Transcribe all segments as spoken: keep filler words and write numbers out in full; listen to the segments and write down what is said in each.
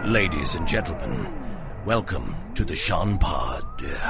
Ladies and gentlemen, welcome to the Sean Pod.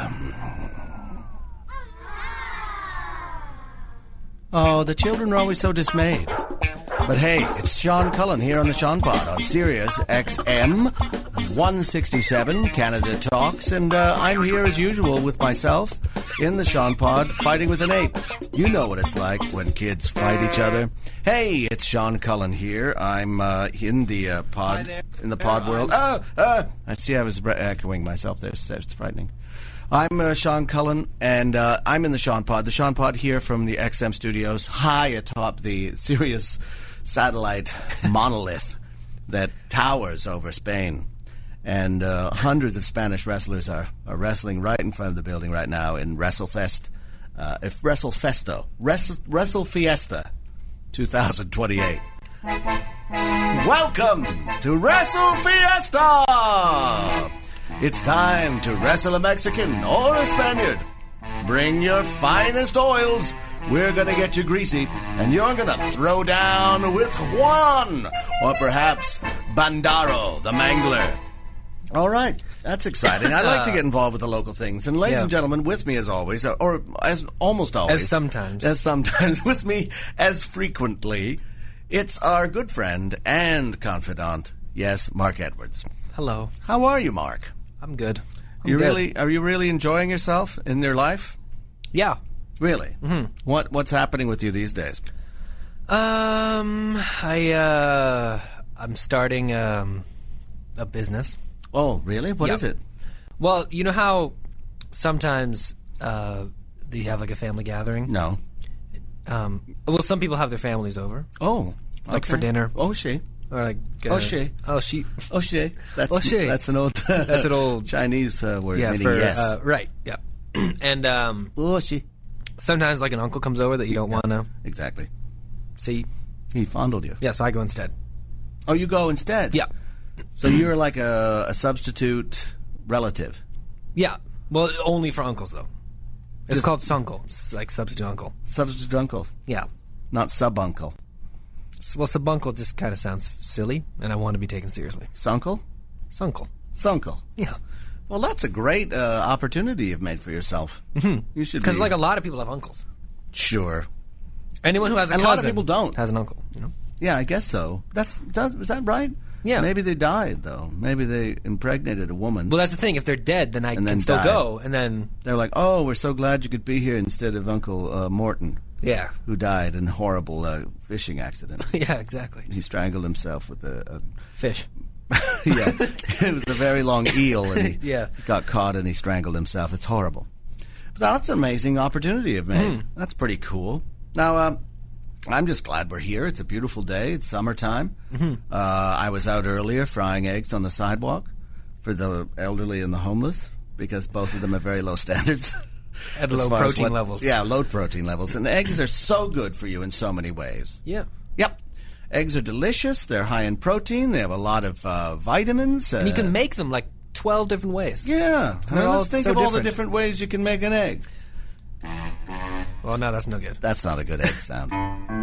Oh, the children are always so dismayed. But hey, it's Sean Cullen here on the Sean Pod on Sirius X M one sixty-seven, Canada Talks, and uh, I'm here as usual with myself in the Sean Pod, fighting with an ape. You know what it's like when kids fight each other. Hey, it's Sean Cullen here. I'm uh, in the uh, pod, in the pod world. Oh, uh, I see I was re- echoing myself there. It's, it's frightening. I'm uh, Sean Cullen, and uh, I'm in the Sean Pod. The Sean Pod here from the X M studios, high atop the Sirius satellite monolith that towers over Spain. And uh, hundreds of Spanish wrestlers are, are wrestling right in front of the building right now in WrestleFest, uh, if WrestleFesto, Wrestle, Wrestle Fiesta twenty twenty-eight. Welcome to Wrestle Fiesta! It's time to wrestle a Mexican or a Spaniard. Bring your finest oils. We're going to get you greasy, and you're going to throw down with Juan, or perhaps Bandaro, the Mangler. All right, that's exciting. I like to get involved with the local things. And ladies Yeah. and gentlemen, with me as always, or as almost always. As sometimes. As sometimes, with me as frequently, it's our good friend and confidant, yes, Mark Edwards. Hello. How are you, Mark? I'm good. I'm you good. really Are you really enjoying yourself in your life? Yeah. Really? Mm-hmm. What What's happening with you these days? Um, I, uh, I'm starting, um, a business. Oh, really? What Yeah. is it? Well, you know how sometimes, uh, you have like a family gathering? No. Um, well, some people have their families over. Oh. Like for okay. dinner. Oh, she. Or like, uh, Oh, she. Oh, she. Oh, she. That's, Oh, she. That's an old That's an old Chinese uh, word Yeah, meaning for, yes. uh, right, yeah. And, um, Oh, she. sometimes like an uncle comes over that you don't want to Exactly. see. He fondled you. Yeah, so I go instead. Oh, you go instead? Yeah. So you're like a, a substitute relative. Yeah. Well, only for uncles, though. It's called sunkle. It's like substitute uncle. Substitute uncle, Yeah. not sub-uncle. S- Well, subunkle just kind of sounds silly, and I want to be taken seriously. Sunkle? Sunkle. Sunkle. Yeah. Well, that's a great uh, opportunity you've made for yourself. Mm-hmm. You should Because, be... like, a lot of people have uncles. Sure. Anyone who has a And a cousin lot of people don't. has an uncle, you know? Yeah, I guess so. That's does, is that right? Yeah. Maybe they died, though. Maybe they impregnated a woman. Well, that's the thing. If they're dead, then I And can then still died. go, and then, They're like, oh, we're so glad you could be here instead of Uncle uh, Morton, yeah. who died in a horrible uh, fishing accident. Yeah, exactly. He strangled himself with a... a Fish. yeah, it was a very long eel, and he Yeah. got caught and he strangled himself. It's horrible. But that's an amazing opportunity you've made. Mm. That's pretty cool. Now, uh, I'm just glad we're here. It's a beautiful day. It's summertime. Mm-hmm. Uh, I was out earlier frying eggs on the sidewalk for the elderly and the homeless because both of them have very low standards. At as low far as protein what- levels. Yeah, low protein levels. And eggs are so good for you in so many ways. Yeah. Yep. Eggs are delicious. They're high in protein. They have a lot of uh, vitamins. Uh, And you can make them like twelve different ways. Yeah. I mean, They're all let's think so of all the different. different ways you can make an egg. Well, no, that's no good. That's not a good egg sound.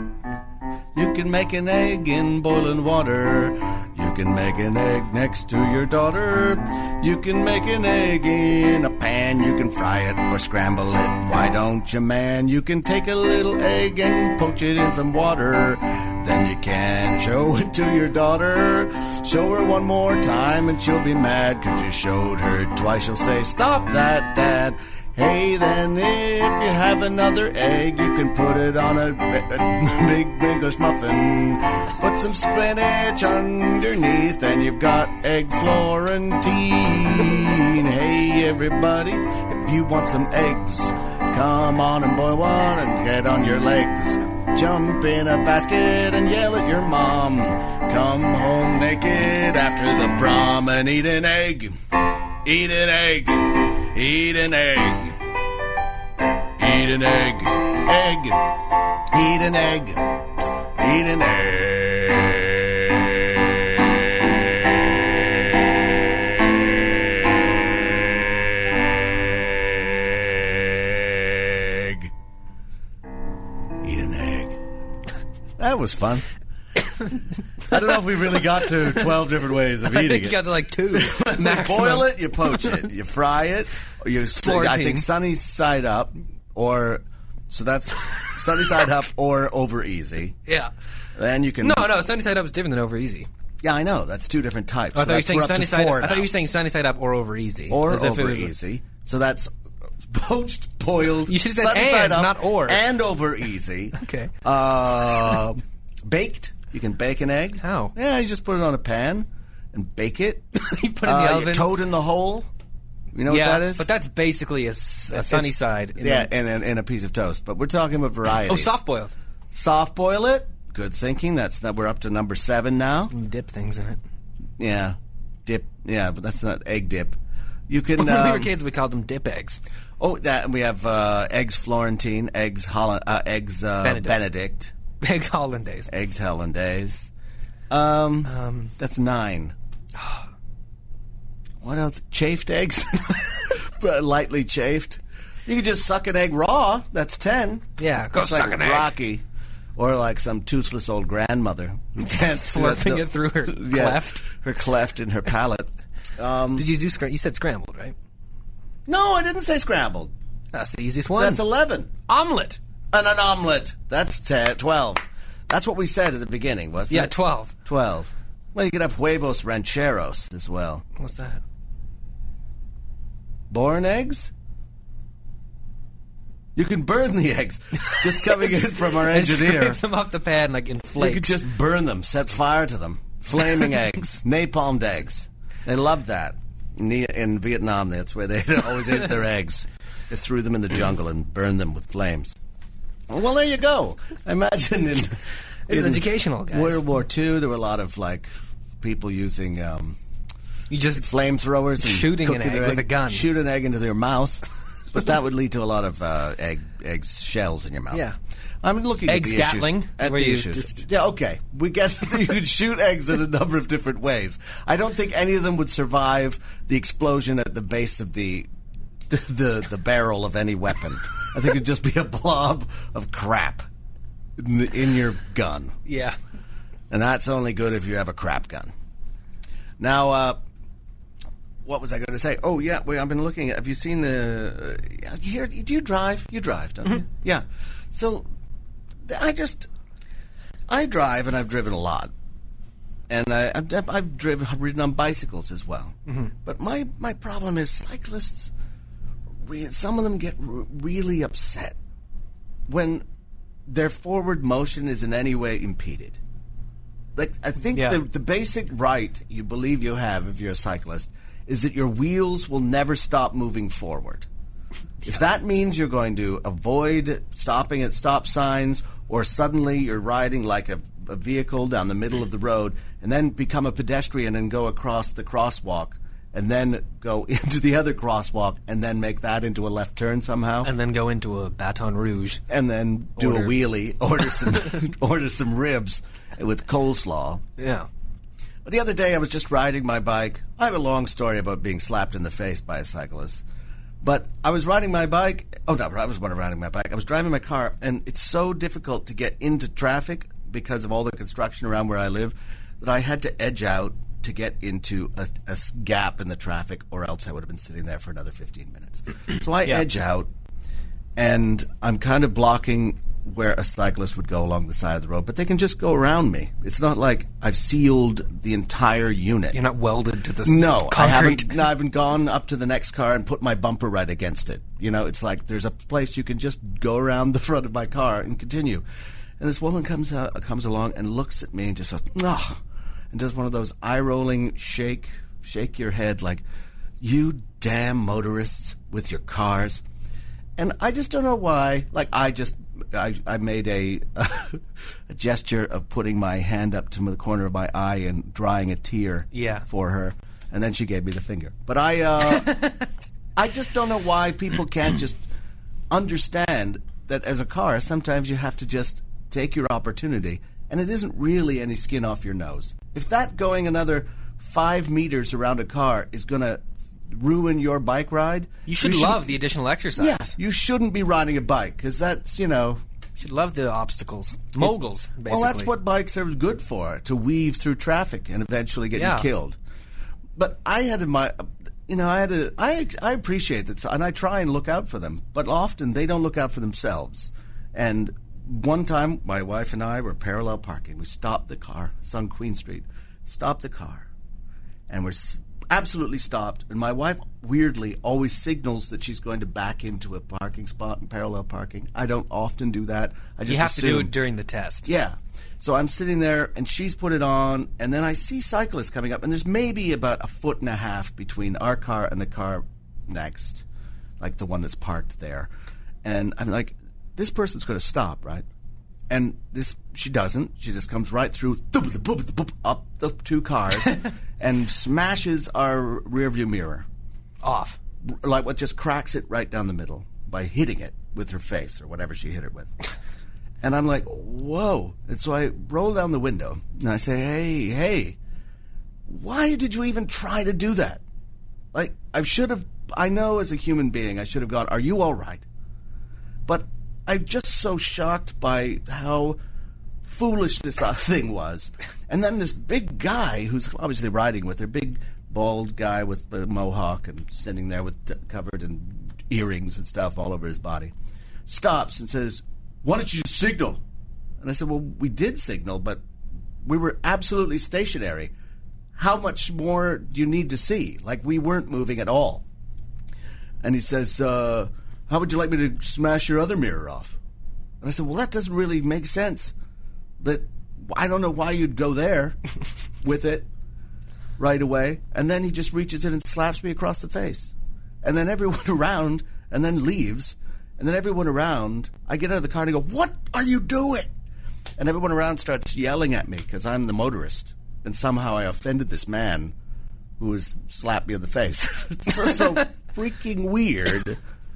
You can make an egg in boiling water. You can make an egg next to your daughter. You can make an egg in a pan. You can fry it or scramble it. Why don't you, man? You can take a little egg and poach it in some water. Then you can show it to your daughter. Show her one more time and she'll be mad 'cause you showed her twice. She'll say, stop that, Dad. Hey, then if you have another egg, you can put it on a, a big English muffin. Put some spinach underneath, and you've got egg Florentine. Hey, everybody, if you want some eggs, come on and boil one and get on your legs. Jump in a basket and yell at your mom. Come home naked after the prom and eat an egg. Eat an egg. Eat an egg. Eat an egg. Egg. Eat an egg. Eat an egg. Eat an egg. That was fun. I don't know if we really got to twelve different ways of I eating think you it. got to like two. You maximum. boil it, you poach it, you fry it, or you. I think sunny side up, or so that's sunny side up or over easy. Yeah. Then you can. No, no, sunny side up is different than over easy. Yeah, I know. That's two different types. Oh, I so thought you were saying we're up sunny to side. four I thought now. you were saying sunny side up or over easy, or as if over it was easy. So that's poached, boiled. You should have said sunny and, side up, not or. and over easy. Okay. Uh, baked. You can bake an egg. How? Yeah, you just put it on a pan and bake it. You put it in the uh, oven. Toad in the hole. You know yeah, what that is? but that's basically a, s- a sunny It's- side. In yeah, the, and, and, and a piece of toast. But we're talking about varieties. oh, soft boiled. Soft boil it. Good thinking. That's we're up to number seven now. You dip things in it. Yeah, dip. Yeah, but that's not egg dip. You can. When we um, were kids, we called them dip eggs. Oh, that we have uh, eggs Florentine, eggs Holland, uh, eggs uh, Benedict. Benedict, Eggs hollandaise. eggs Hollandaise. Um, Um, that's nine. What else? Chafed eggs, lightly chafed. You could just suck an egg raw. That's ten. Yeah, go It's suck like an egg. Rocky, or like some toothless old grandmother who can't Slurping it through her yeah, cleft. her cleft in her palate. Um, Did you do scram? You said scrambled, right? no, I didn't say scrambled. That's the easiest So one. that's eleven. Omelet. And an omelet. That's ten, twelve. That's what we said at the beginning, wasn't Yeah, it? twelve. twelve. Well, you could have huevos rancheros as well. What's that? Born eggs? You can burn the eggs. Just coming in from our And engineer. scrape them off the pad like in You flakes. could just burn them, set fire to them. Flaming eggs, napalmed eggs. They love that. In, the, in Vietnam, that's where they always ate their eggs. They threw them in the jungle and burned them with flames. Well, there you go. I imagine in, in educational, guys. World War Two, there were a lot of like people using um, You just flamethrowers and Shooting an cooking egg their with a gun. Shoot an egg into their mouth, but that would lead to a lot of uh, egg eggs shells in your mouth. Yeah. I'm looking Eggs at the Gatling, issues. At where the you issues. just- Yeah, okay. We get you can shoot eggs in a number of different ways. I don't think any of them would survive the explosion at the base of the the the barrel of any weapon. I think it'd just be a blob of crap in, in your gun. yeah. And that's only good if you have a crap gun. Now, uh, what was I going to say? Oh, yeah, well, I've been looking at, have you seen the, uh, here, do you drive? You drive, don't you? Yeah. So, I just, I drive and I've driven a lot. And I, I've, I've driven, I've ridden on bicycles as well. Mm-hmm. But my, my problem is cyclists, we, some of them get r- really upset when their forward motion is in any way impeded. Like, I think Yeah. the, the basic right you believe you have if you're a cyclist is that your wheels will never stop moving forward. If that means you're going to avoid stopping at stop signs, or suddenly you're riding like a, a vehicle down the middle of the road and then become a pedestrian and go across the crosswalk and then go into the other crosswalk and then make that into a left turn somehow, And then go into a Baton Rouge. and then do Order- a wheelie, order some order some ribs with coleslaw. Yeah. But the other day I was just riding my bike. I have a long story about being slapped in the face by a cyclist. But I was riding my bike. Oh, no, I was not riding my bike. I was driving my car, and it's so difficult to get into traffic because of all the construction around where I live that I had to edge out to get into a, a s- gap in the traffic, or else I would have been sitting there for another fifteen minutes. So I Yeah. edge out, and I'm kind of blocking where a cyclist would go along the side of the road, but they can just go around me. It's not like I've sealed the entire unit. You're not welded to this No, I concrete. haven't. No, I haven't gone up to the next car and put my bumper right against it. You know, it's like there's a place you can just go around the front of my car and continue. And this woman comes out, comes along and looks at me and just goes, "Ugh," and does one of those eye-rolling shake, shake your head like, "You damn motorists with your cars." And I just don't know why. Like, I just, I, I made a, a gesture of putting my hand up to the corner of my eye and drying a tear Yeah. for her. And then she gave me the finger. But I, uh, I just don't know why people can't just understand that as a car, sometimes you have to just take your opportunity. And it isn't really any skin off your nose. If that going another five meters around a car is going to ruin your bike ride, You should you love the additional exercise. yeah, you shouldn't be riding a bike because that's, you know, She loved the obstacles. Moguls, basically. Well, that's what bikes are good for, to weave through traffic and eventually get Yeah. you killed. But I had in my, you know, I had a, I, I appreciate that, and I try and look out for them, but often they don't look out for themselves. And one time, my wife and I were parallel parking. We stopped the car. It's on Queen Street. Stopped the car. And we're s- absolutely stopped. And my wife, weirdly, always signals that she's going to back into a parking spot in parallel parking. I don't often do that. I just You have assume. to do it during the test. Yeah. So I'm sitting there, and she's put it on, and then I see cyclists coming up, and there's maybe about a foot and a half between our car and the car next, like the one that's parked there. And I'm like, this person's going to stop, right? And this, she doesn't. She just comes right through, up the two cars, and smashes our rearview mirror. Off. Like what, just cracks it right down the middle by hitting it with her face or whatever she hit it with. And I'm like, whoa. And so I roll down the window, and I say, hey, hey, why did you even try to do that? Like, I should have, I know as a human being, I should have gone, are you all right? But I'm just so shocked by how foolish this uh, thing was. And then this big guy who's obviously riding with her, big bald guy with a mohawk and sitting there with t- covered in earrings and stuff all over his body, stops and says, why don't you signal? And I said, well, we did signal, but we were absolutely stationary. How much more do you need to see? Like, we weren't moving at all. And he says, uh, how would you like me to smash your other mirror off? And I said, well, that doesn't really make sense. That I don't know why you'd go there with it right away. And then he just reaches in and slaps me across the face. And then everyone around, and then leaves. And then everyone around, I get out of the car and I go, what are you doing? And everyone around starts yelling at me because I'm the motorist. And somehow I offended this man who has slapped me in the face. It's so, so freaking weird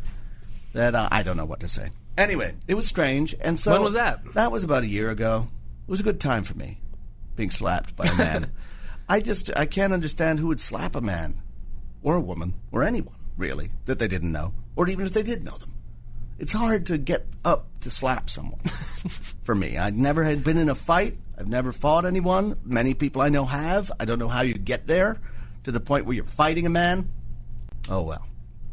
that uh, I don't know what to say. Anyway, it was strange. And so When was that? That was about a year ago. It was a good time for me, being slapped by a man. I just, I can't understand who would slap a man or a woman or anyone, really, that they didn't know, or even if they did know them. It's hard to get up to slap someone for me. I never had been in a fight. I've never fought anyone. Many people I know have. I don't know how you get there to the point where you're fighting a man. Oh, well.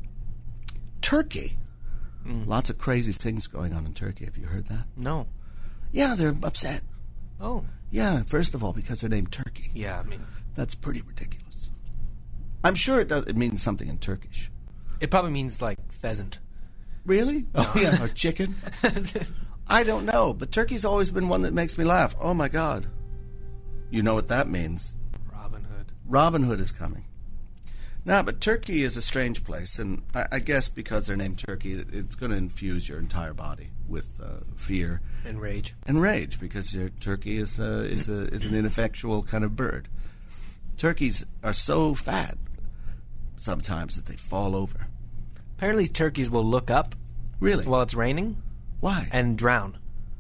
Turkey. Mm. Lots of crazy things going on in Turkey. Have you heard that? No. Yeah, they're upset. Oh. Yeah, first of all, because they're named Turkey. Yeah, I mean, that's pretty ridiculous. I'm sure it does. It means something in Turkish. It probably means, like, pheasant. Really? Oh, yeah, or chicken. I don't know, but turkey's always been one that makes me laugh. Oh, my God. You know what that means. Robin Hood. Robin Hood is coming. Now, but Turkey is a strange place, and I, I guess because they're named Turkey, it, it's going to infuse your entire body with uh, fear. And rage. And rage, because your turkey is, uh, is, a, is an ineffectual kind of bird. Turkeys are so fat sometimes that they fall over. Apparently turkeys will look up Really? while it's raining. Why? And drown.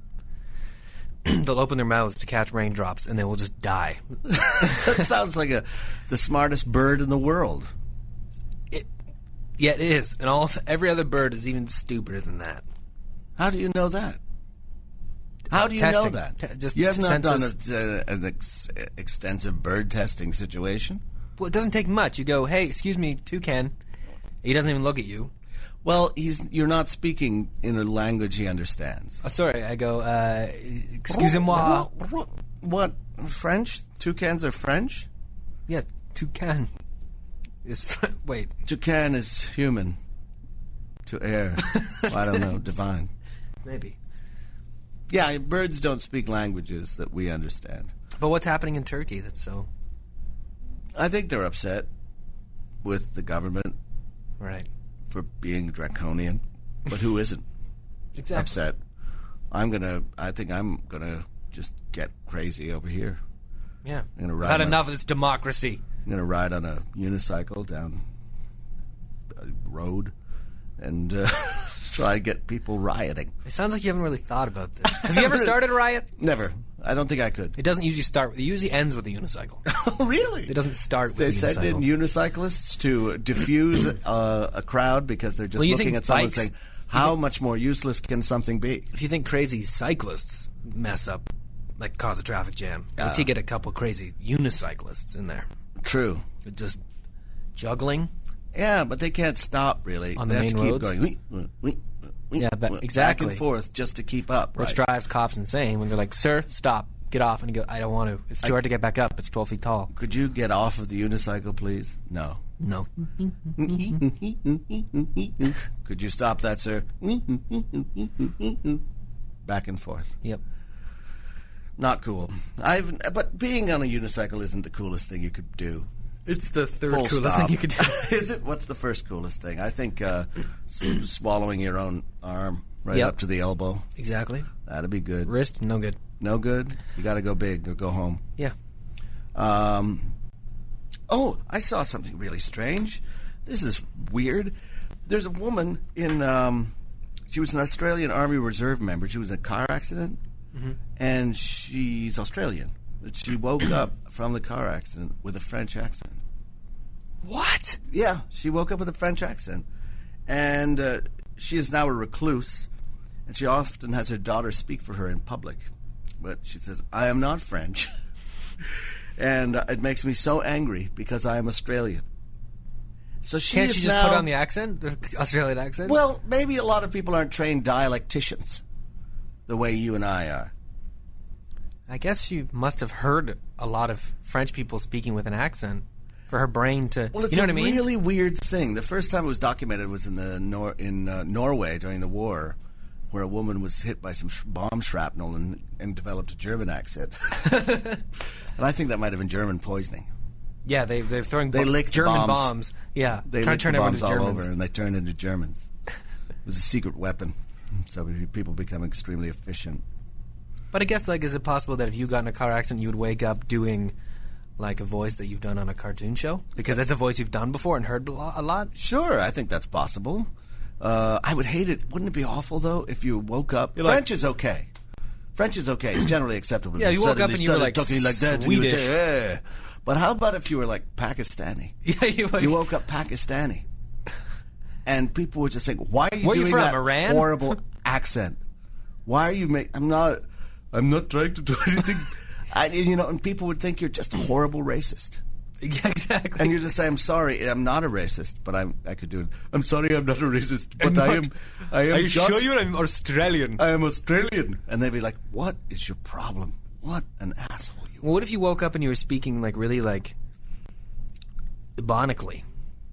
They'll open their mouths to catch raindrops, and they will just die. That sounds like a the smartest bird in the world. It, yeah, it is. And all every other bird is even stupider than that. How do you know that? How do you Testing. know that? Te- just you have not done census. a, a, an ex- extensive bird testing situation? Well, it doesn't take much. You go, hey, excuse me, toucan. He doesn't even look at you. Well, he's you're not speaking in a language he understands. Oh, sorry. I go, uh, excusez-moi. What? French? Toucans are French? Yeah, toucan is fr- wait. Toucan is human. To air. Well, I don't know. Divine. Maybe. Yeah, birds don't speak languages that we understand. But what's happening in Turkey that's so... I think they're upset with the government. Right. For being draconian. But who isn't exactly. upset? I'm going to... I think I'm going to just get crazy over here. Yeah. I'm gonna ride Had on enough a, of this democracy. I'm going to ride on a unicycle down a road and uh, try to get people rioting. It sounds like you haven't really thought about this. Have you ever started a riot? Never. I don't think I could. It doesn't usually start. It usually ends with a unicycle. Oh, really? It doesn't start with they a unicycle. They send in unicyclists to diffuse uh, a crowd because they're just well, you looking think at someone bikes, saying, How much more useless can something be? If you think crazy cyclists mess up, like cause a traffic jam, Uh, wait till you get a couple crazy unicyclists in there. True. Just juggling. Yeah, but they can't stop, really. On the they have main to keep roads? going. Wee, wee, wee, wee, Yeah, but- wee, exactly. Back and forth just to keep up. Which Right. drives cops insane when they're like, "Sir, stop, get off," and you go, "I don't want to. It's too I- hard to get back up. It's twelve feet tall." Could you get off of the unicycle, please? No. No. Could you stop that, sir? Back and forth. Yep. Not cool. I've, but being on a unicycle isn't the coolest thing you could do. It's the third Full coolest stop. thing you could do. Is it? What's the first coolest thing? I think uh, s- swallowing your own arm right Yep. up to the elbow. Exactly. That'd be good. Wrist, no good. No good? You got to go big or go home. Yeah. Um, oh, I saw something really strange. This is weird. There's a woman in, um, she was an Australian Army Reserve member. She was in a car accident, Mm-hmm. and she's Australian. But she woke up from the car accident with a French accent. What? Yeah, she woke up with a French accent. And uh, she is now a recluse, and she often has her daughter speak for her in public. But she says, I am not French. And uh, it makes me so angry because I am Australian. So she Can't is you just now, put on the accent, the Australian accent? Well, maybe a lot of people aren't trained dialecticians the way you and I are. I guess you must have heard a lot of French people speaking with an accent for her brain to. Well, it's you know a what I mean? really weird thing. The first time it was documented was in the Nor- in uh, Norway during the war, where a woman was hit by some sh- bomb shrapnel and, and developed a German accent. And I think that might have been German poisoning. Yeah, they they're throwing They bo- licked German bombs. bombs. Yeah, They trying licked to turn the everyone bombs into all Germans. over, and they turned into Germans. It was a secret weapon, so people become extremely efficient. But I guess, like, is it possible that if you got in a car accident, you would wake up doing like a voice that you've done on a cartoon show? Because that's a voice you've done before and heard a lo- a lot. Sure, I think that's possible. Uh, I would hate it. Wouldn't it be awful, though, if you woke up? You're like- French is okay. French is okay. It's generally acceptable. Yeah, you woke up Suddenly and you were, started like, talking like that, and you would Swedish. say, "Eh." But how about if you were like Pakistani? Yeah, you, like, You woke up Pakistani, and people would just think, "Why are you Where are you doing from, that Iran?" horrible accent? Why are you make? I'm not. I'm not trying to do anything." I, you know, and people would think you're just a horrible racist. yeah, exactly. And you just say, "I'm sorry, I'm not a racist, but I'm. I could do it. I'm sorry, I'm not a racist, but I'm I not- am. I am. Are you just, sure you're an Australian? I am Australian." And they'd be like, "What is your problem? What an asshole you Well, what if you woke up and you were speaking like really like ebonically,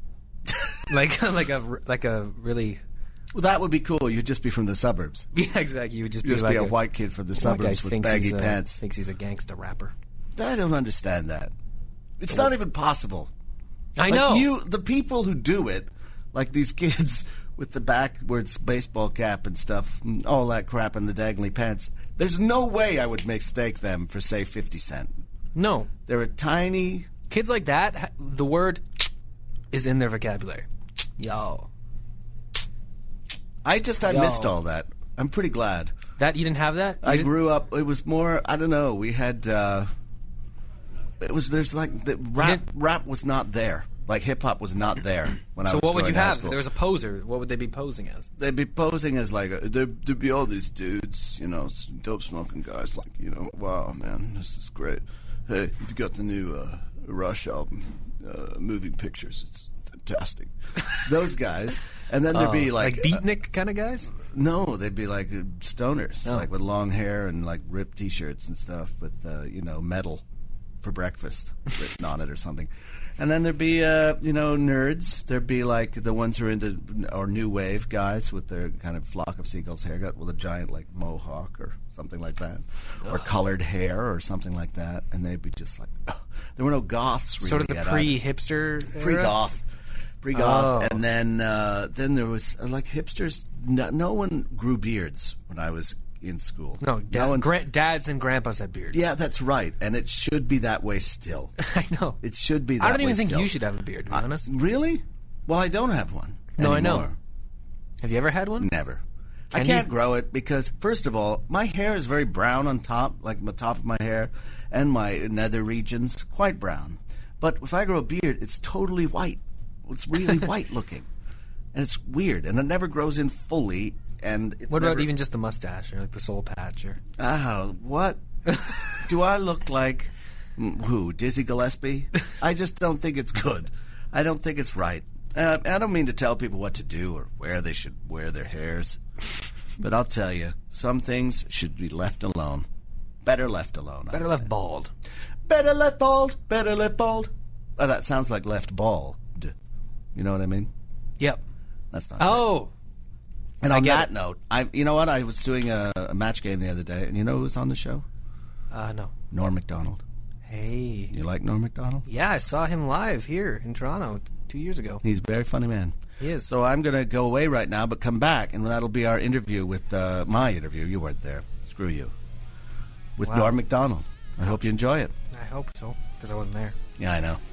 like like a like a really Well, that would be cool. You'd just be from the suburbs. yeah exactly. You would just You'd be just like be a, white kid from the white guy suburbs with thinks baggy he's a- pants. Thinks he's a gangsta rapper. I don't understand that. It's not even possible. I Like, know. you, the people who do it, like these kids with the backwards baseball cap and stuff, and all that crap and the dangly pants. There's no way I would mistake them for, say, fifty Cent. No, They're a tiny. kids like that. ha- The word is in their vocabulary. Yo, I just I Yo. missed all that. I'm pretty glad. that you didn't have that. You I didn't- grew up. It was more. I don't know. We had. Uh, it was. There's like the rap. didn't- Rap was not there. Like hip hop was not there when I So was what would going you to high have? If school. there was a poser. What would they be posing as? They'd be posing as like a, there'd, there'd be all these dudes, you know, s- dope smoking guys, like, you know, wow, man, this is great. Hey, you've got the new uh, Rush album, uh, Moving Pictures. It's fantastic. Those guys, and then there'd be Oh, like, like beatnik kind of guys. no, they'd be like uh, stoners, Oh. like with long hair and like ripped T-shirts and stuff with, uh, you know, metal for breakfast written on it or something. And then there'd be, uh, you know, nerds. There'd be like the ones who are into, or new wave guys with their kind of flock of seagulls haircut with a giant like mohawk or something like that, or colored hair or something like that. And they'd be just like, ugh. There were no goths really Sort of the yet pre-hipster. either. era? pre-goth, pre-goth. Oh. And then uh, then there was uh, like hipsters. No, no one grew beards when I was in school. No, dad, one- gra- dads and grandpas had beards. Yeah, that's right, and it should be that way still. I know. It should be that I don't way even think still. you should have a beard, to be I- honest. Really? Well, I don't have one. No, I know. anymore. Have you ever had one? Never. I Can can't you? grow it because, first of all, my hair is very brown on top, like the top of my hair, and my nether regions quite brown. But if I grow a beard, it's totally white. It's really white looking. and it's weird, and it never grows in fully. And it's what never, about even just the mustache or like the soul patch? Or ah, what do I look like? Who, Dizzy Gillespie? I just don't think it's good. I don't think it's right. Uh, I don't mean to tell people what to do or where they should wear their hairs, but I'll tell you, some things should be left alone. Better left alone. Better left bald. Better left bald. Better left bald. Oh, that sounds like left bald. You know what I mean? Yep. That's not. Oh. Right. And on that it. note, I you know what? I was doing a, a match game the other day, and you know who was on the show? Uh, no. Norm Macdonald. Hey. You like Norm Macdonald? Yeah, I saw him live here in Toronto two years ago. He's a very funny man. He is. So I'm going to go away right now, but come back, and that'll be our interview with uh, my interview. You weren't there. Screw you. With Wow. Norm Macdonald. I hope you enjoy it. I hope so, because I wasn't there. Yeah, I know.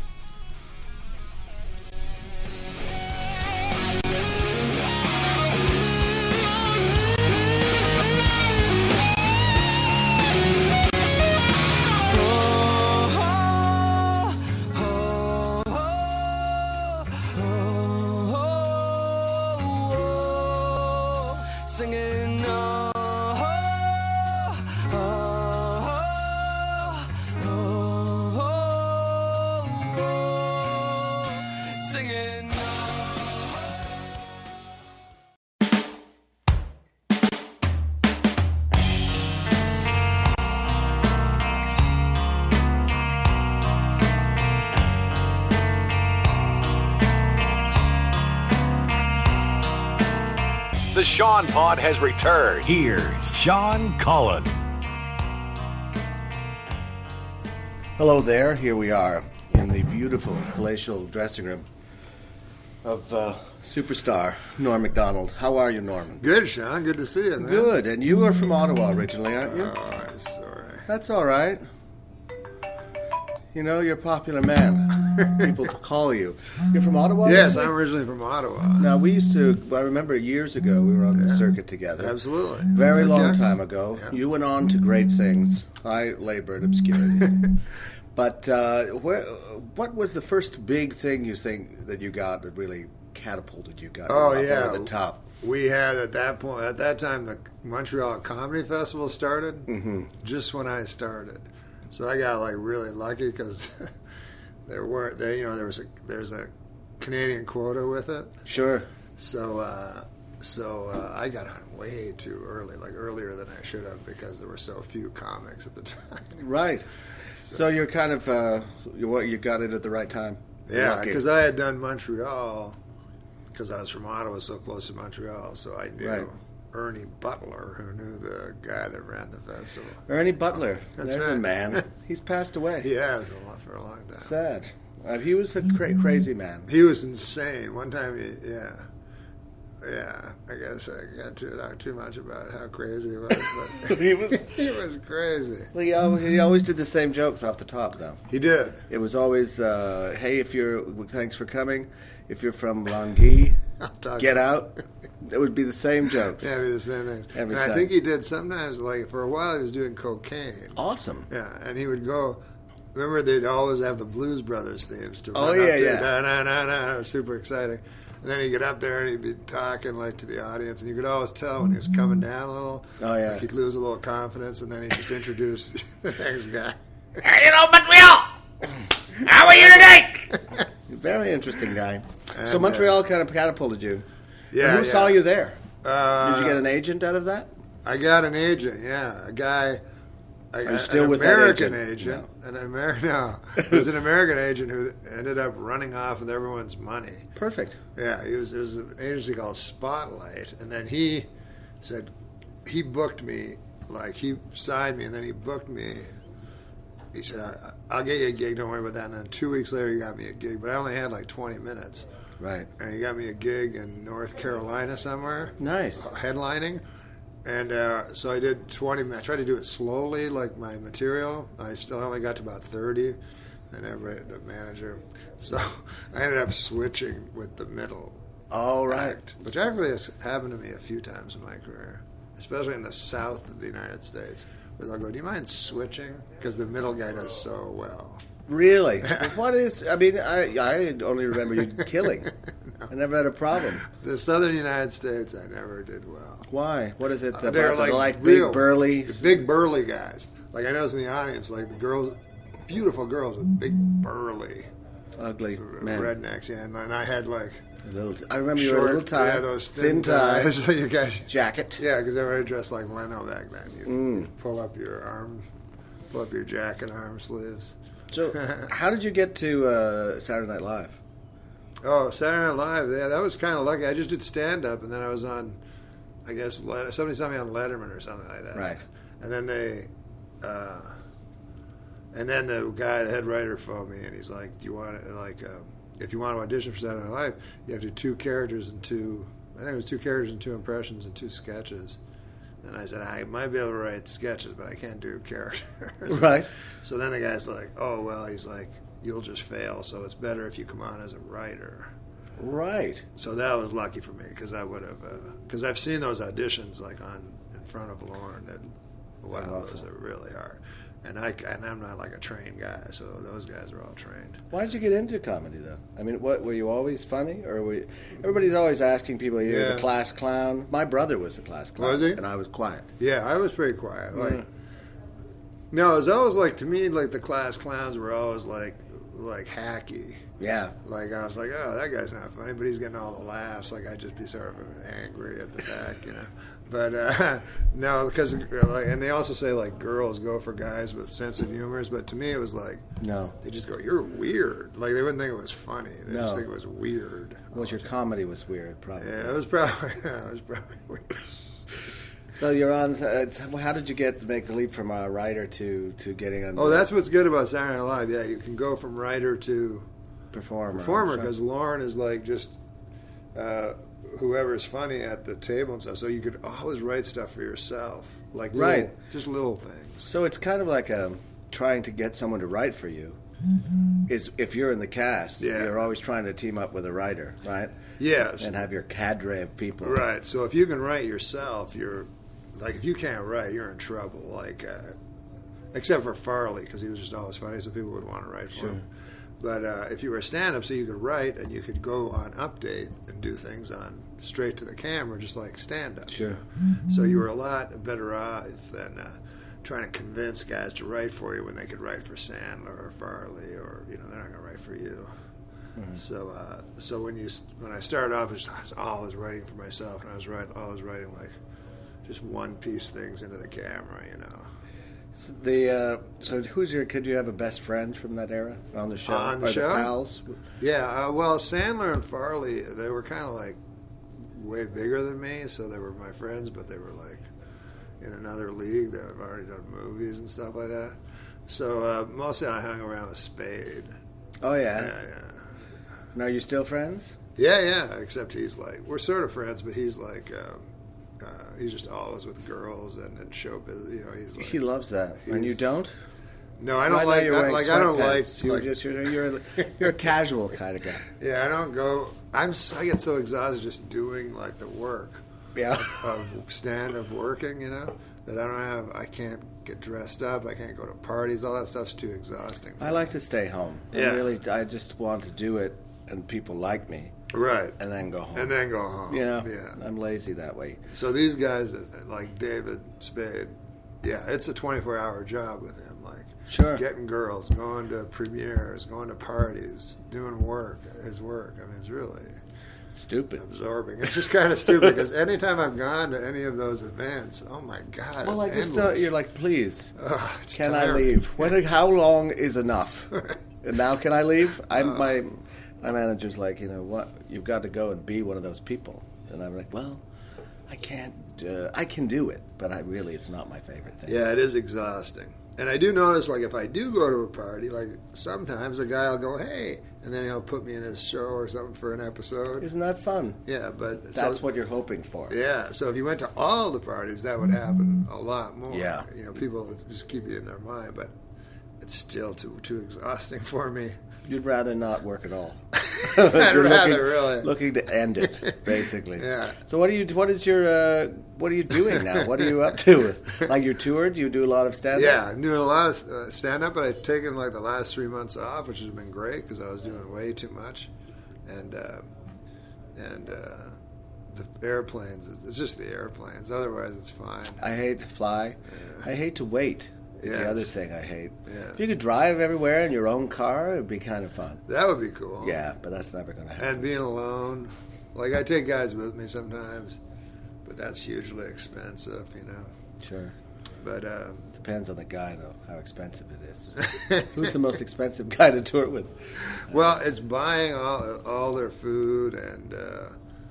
Singing, oh, oh, oh, oh, oh, singing, The Sean Pod has returned. Here's Sean Cullen. Hello there. Here we are in the beautiful palatial dressing room of uh, superstar Norm Macdonald. How are you, Norman? Good, Sean. Good to see you, man. Good. And you are from Ottawa originally, aren't you? Oh, I'm sorry. That's all right. You know, you're a popular man. People call you. You're from Ottawa? Yes, originally? I'm originally from Ottawa. Now, we used to, I remember years ago, we were on the Yeah. circuit together. Absolutely. Very long Yes. time ago. Yeah. You went on to great things. I labored in obscurity. But uh, where, what was the first big thing you think that you got that really catapulted you got Oh, you up yeah. over the top? We had at that point, at that time, the Montreal Comedy Festival started. Mm-hmm. Just when I started, so I got like really lucky because there weren't there. You know, there was a there's a Canadian quota with it. Sure. So uh, so uh, I got on way too early, like earlier than I should have, because there were so few comics at the time. Right. So you're kind of, uh, you, you got in at the right time. Yeah, Lucky. because I had done Montreal, because I was from Ottawa, so close to Montreal, so I knew Right. Ernie Butler, who knew the guy that ran the festival. Ernie Butler. That's There's a right. man. He's passed away. He has a lot for a long time. Sad. Uh, he was a cra- crazy man. He was insane. One time, he, yeah, yeah. I guess I got to talk too much about how crazy he was, but He was- he was crazy. Well, he, al- he always did the same jokes off the top, though. He did. It was always, uh, hey, if you're, thanks for coming. If you're from Languille, I'll talk get about- out. It would be the same jokes. Yeah, it'd be the same things. Every and time. I think he did sometimes, like for a while, he was doing cocaine. Awesome. Yeah, and he would go. Remember, they'd always have the Blues Brothers themes to Oh, run yeah, up yeah. there. Na, na, na, na. It was super exciting. And then he'd get up there and he'd be talking like to the audience, and you could always tell when he was coming down a little. Oh, yeah. Like he'd lose a little confidence, and then he'd just introduce the next guy. You know, Montreal! How are you tonight? Very interesting guy. And, so Montreal uh, kind of catapulted you. Yeah, And who yeah. saw you there? Uh, Did you get an agent out of that? I got an agent. Yeah, a guy. I got still an with that American agent? agent. An American. No, it was an American agent who ended up running off with everyone's money. Perfect. Yeah, he was. It was an agency called Spotlight, and then he said he booked me. Like he signed me, and then he booked me. He said, I, "I'll get you a gig. Don't worry about that." And then two weeks later, he got me a gig, but I only had like twenty minutes. Right. And he got me a gig in North Carolina somewhere. Nice. Headlining. And uh, so I did twenty minutes. I tried to do it slowly, like my material. I still only got to about thirty. And everybody, the manager. So I ended up switching with the middle All right. act, which actually has happened to me a few times in my career, especially in the south of the United States, where they'll go, do you mind switching? Because the middle guy does so well. Really? What is? I mean, I I only remember you killing. I never had a problem. The southern United States, I never did well. Why? What is it Uh, about? they're the, like, like real, big burly. the big burly guys. Like I noticed in the audience, like the girls, beautiful girls with big burly ugly men. rednecks. Yeah, and, and I had like A little, I remember you short, were a little tie, yeah, those thin, thin tie, ties. So you guys, jacket. yeah, because everybody dressed like Leno back then. You Mm. pull up your arm, pull up your jacket arm sleeves. So, how did you get to uh, Saturday Night Live? Oh, Saturday Night Live. Yeah, that was kind of lucky. I just did stand up, and then I was on, I guess, Let- somebody saw me on Letterman or something like that. Right. And then they, uh, and then the guy, the head writer, phoned me, and he's like, "Do you want it? Like, um, if you want to audition for Saturday Night Live, you have to do two characters and two. I think it was two characters and two impressions and two sketches." And I said, I might be able to write sketches, but I can't do characters. Right. So then the guy's like, oh, well, he's like, you'll just fail, so it's better if you come on as a writer. Right. So that was lucky for me because I would have, because I've seen those auditions like on in front of Lauren. That wow, those are really hard. And I and I'm not like a trained guy, so those guys are all trained. Why did you get into comedy, though? I mean, what were you always funny, or were you, everybody's always asking people, "You're Yeah. the class clown." My brother was the class clown, Was he? and I was quiet. Yeah, I was pretty quiet. Like, Mm. no, it was always like to me, like the class clowns were always like like hacky. Yeah. Like I was like, oh, that guy's not funny, but he's getting all the laughs. Like I'd just be sort of angry at the back, you know. But uh, no, because like, and they also say like girls go for guys with sense of humors, but to me it was like No. they just go, you're weird. Like they wouldn't think it was funny. They No. just think it was weird. Was your comedy was weird, probably. Yeah, it was probably it was probably weird. So you're on. Uh, how did you get to make the leap from a writer to to getting on? Oh, that's what's good about Saturday Night Live. Yeah, you can go from writer to performer. performer because Lauren is like just uh, whoever's funny at the table and stuff. So you could always write stuff for yourself, like little, Right. just little things. So it's kind of like um, trying to get someone to write for you. Is if you're in the cast, Yeah. you're always trying to team up with a writer, right? Yes, And have your cadre of people. right. So if you can write yourself, you're like if you can't write, you're in trouble. Like uh, except for Farley because he was just always funny, so people would want to write for Sure. him. But uh, if you were a stand-up, so you could write and you could go on Update and do things on straight to the camera, just like stand-up. Sure. So you were a lot better off than uh, trying to convince guys to write for you when they could write for Sandler or Farley, or you know they're not going to write for you. Mm-hmm. So, uh, so when you when I started off, it was, I was always writing for myself, and I was writing, always writing like just one piece things into the camera, you know. So the uh, so who's your? Could you have a best friend from that era on the show? Uh, on the Or show? pals. Yeah, uh, well, Sandler and Farley, they were kind of like way bigger than me, so they were my friends, but they were like in another league. They had already done movies and stuff like that. So uh, mostly I hung around with Spade. Oh yeah. Yeah, yeah. And are you still friends? Yeah, yeah, except he's like, we're sort of friends, but he's like, um, uh, he's just always with girls and, and show business, you know, he's like. He loves that, and you he's- don't. No, I Well, don't know like, you're I, wearing like, I don't like, sweatpants. You're like- just you're, you're you're a casual kind of guy. yeah, I don't go, I'm, s- I get so exhausted just doing like the work. Yeah. Of stand of working, you know, that I don't have, I can't get dressed up, I can't go to parties, all that stuff's too exhausting. for I me. like to stay home. I Yeah. really, I just want to do it, and people like me, Right. and then go home. And then go home. you know, Yeah. I'm lazy that way. So these guys, uh, like David Spade, yeah, it's a twenty-four hour job with him. Like, Sure. getting girls, going to premieres, going to parties, doing work, his work. I mean, it's really Stupid. absorbing. It's just kind of stupid because anytime I've gone to any of those events, oh my God, Well, it's I just uh, endless. you're like, please, Ugh, it's can I tiring. leave? When? How long is enough? And now can I leave? I'm Uh. my my manager's like, you know what? You've got to go and be one of those people. And I'm like, well, I can't. Uh, I can do it, but I really, it's not my favorite thing. Yeah, it is exhausting. And I do notice, like, if I do go to a party, like, sometimes a guy will go, hey, and then he'll put me in his show or something for an episode. Isn't that fun? Yeah, but... That's so, what you're hoping for. Yeah, so if you went to all the parties, that would happen a lot more. Yeah. You know, people would just keep you in their mind, but it's still too too exhausting for me. You'd rather not work at all. I'd You're rather looking, really. looking to end it, basically. Yeah. So what are you? What is your? Uh, what are you doing now? What are you up to? Like you're toured? Do you do a lot of stand up? Yeah, I'm doing a lot of uh, stand up, but I've taken like the last three months off, which has been great because I was doing way too much, and uh, and uh, the airplanes. It's just the airplanes. Otherwise, it's fine. I hate to fly. Yeah. I hate to wait. It's the Yes. other thing I hate. Yeah. If you could drive everywhere in your own car, it'd be kind of fun. That would be cool. Yeah, but that's never going to happen. And being alone, like I take guys with me sometimes, but that's hugely expensive, you know. Sure. But um, Depends on the guy, though, how expensive it is. Who's the most expensive guy to tour with? well, it's buying all all their food and uh,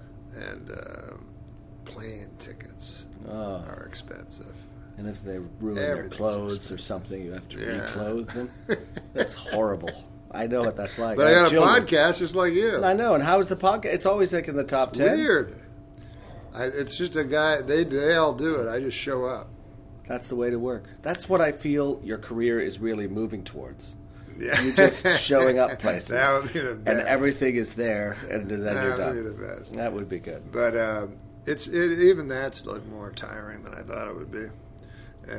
and uh, plane tickets Oh. are expensive. And if they ruin their Everything's clothes or something, you have to Yeah. reclothe them. That's horrible. I know what that's like. But I have got a children. podcast just like you. I know. And how is the podcast? It's always like in the top ten. Weird. I, it's just a guy. They they all do it. I just show up. That's the way to work. That's what I feel your career is really moving towards. Yeah. You're just showing up places. That would be the best. And everything is there, and then that you're would done. be the best. That would be good. But uh, it's it, even that's like more tiring than I thought it would be. And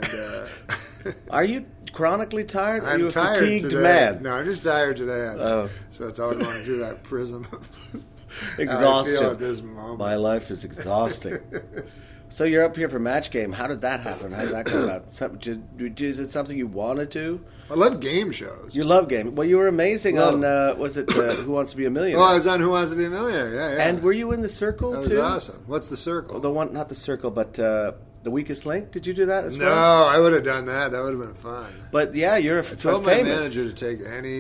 uh, Are you chronically tired? Are I'm you a tired fatigued today. man? No, I'm just tired today. Oh. So it's always going through that prism. Exhaustion. I feel at this moment. My life is exhausting. So you're up here for Match Game. How did that happen? How did that come about? Some- did- Is it something you wanted to? I love game shows. You love game. Well, you were amazing Love on, uh, was it uh, Who Wants to Be a Millionaire? Well, I was on Who Wants to Be a Millionaire. Yeah, yeah. And were you in the Circle, that was too? awesome. What's the circle? The one, not the Circle, but uh, The Weakest Link. Did you do that as no, well? I would have done that. That would have been fun. But yeah, you're a I f- told my famous. manager to take any.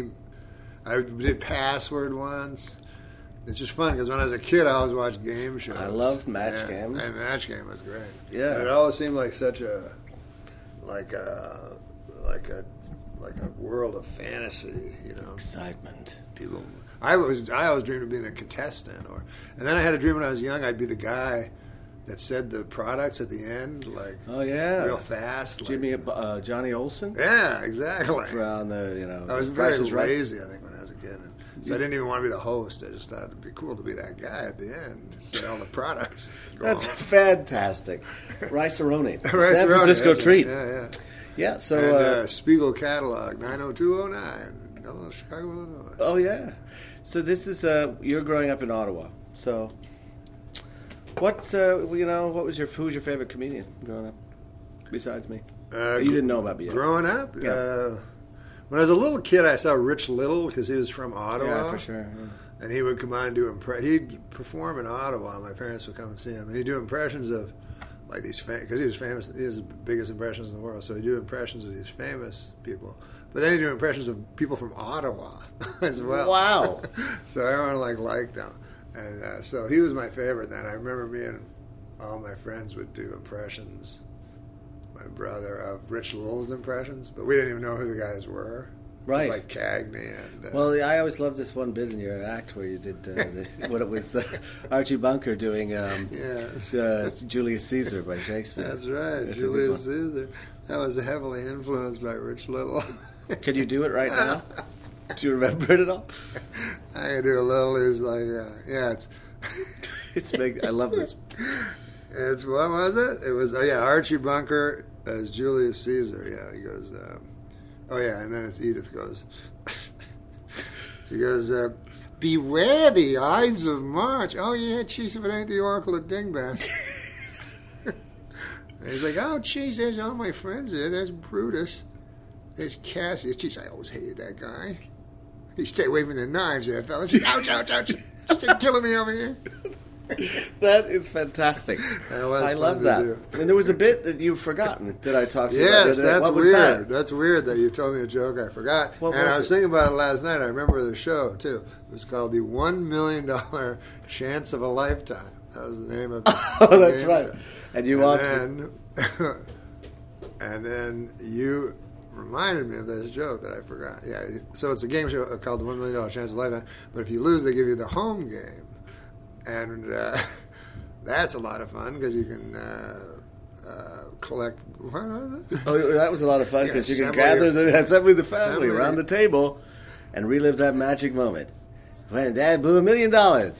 I did Password once. It's just fun because when I was a kid, I always watched game shows. I loved Match yeah, Game. And Match Game was great. Yeah. And it always seemed like such a, like a, like a, like a world of fantasy. You know, Excitement. people. I was. I always dreamed of being a contestant, or and then I had a dream when I was young. I'd be the guy that said the products at the end, like Oh, yeah. real fast. Like, Jimmy, uh, Johnny Olsen? Yeah, exactly. On the, you know, I was Price very is Right. lazy, I think, when I was a kid. And so I didn't even want to be the host. I just thought it'd be cool to be that guy at the end, say all the products. Go That's home. fantastic. Rice-A-Roni. Rice San Roni, Francisco that's right. treat. Yeah, yeah. Yeah, so... and uh, uh, Spiegel catalog nine oh two oh nine, Illinois, Chicago, Illinois. oh, yeah. So this is... Uh, you're growing up in Ottawa. So what, uh, you know, what was your... Who was your favorite comedian growing up? Besides me. Uh, You didn't know about me yet. Growing up, Yeah. uh, when I was a little kid, I saw Rich Little because he was from Ottawa. Yeah, for sure. yeah. And he would come on and do impre- he'd perform in Ottawa. My parents would come and see him, and he'd do impressions of like these because he was famous. He has the biggest impressions in the world, so he'd do impressions of these famous people. But then he'd do impressions of people from Ottawa as well. Wow. So everyone like liked him, and uh, so he was my favorite. Then I remember me and all my friends would do impressions. My brother of Rich Little's impressions, but we didn't even know who the guys were. Right. It was like Cagney and uh, Well, I always loved this one bit in your act where you did uh, the, what it was uh, Archie Bunker doing um, yeah. uh, Julius Caesar by Shakespeare. That's right, That's a good Julius one. Caesar. That was heavily influenced by Rich Little. Could you do it right now? Do you remember it at all? I can do a little. He's like, uh, yeah, it's, It's big. I love this. it's what was it? It was oh yeah, Archie Bunker as Julius Caesar. Yeah, he goes, um, oh yeah, and then it's Edith goes. She goes, uh, beware the Ides of March. Oh yeah, geez, if it ain't the Oracle of Dingbat. And he's like, oh, geez, there's all my friends there. There's Brutus. There's Cassius. Geez, I always hated that guy. You stay away from the knives there, fellas. Ouch, ouch, ouch. You're killing me over here. That is fantastic. That was I fun love to that. do. And there was a bit that you've forgotten. Did I talk to you about? Yes, the other day? that's What was weird. that? That's weird that you told me a joke I forgot. What and was I was it? thinking about it last night. I remember the show, too. It was called The One Million Dollar Chance of a Lifetime. That was the name of it. Oh, that's right. And you watched it. and then, and then you reminded me of this joke that I forgot. Yeah, so it's a game show called The One Million Dollar Chance of a Lifetime. But if you lose, they give you the home game. And uh, that's a lot of fun because you can uh, uh, collect. What was it? Oh, that was a lot of fun because Yeah, you can assemble gather your- the assembly the family Family. around the table and relive that magic moment. When Dad blew a million dollars.